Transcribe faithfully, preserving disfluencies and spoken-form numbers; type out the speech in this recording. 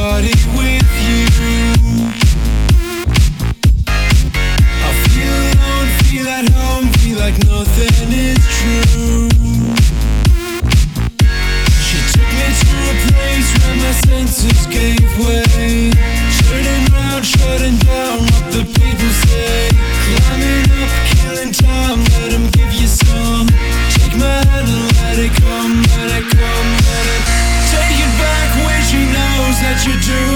party with you. I feel alone, feel at home, feel like nothing is true. She took me to a place where my senses gave way, turning round, shutting down what the people say. Climbing up, killing time, let them give you some. Take my hand and let it come, let it come, let it take it back where she knows that you do.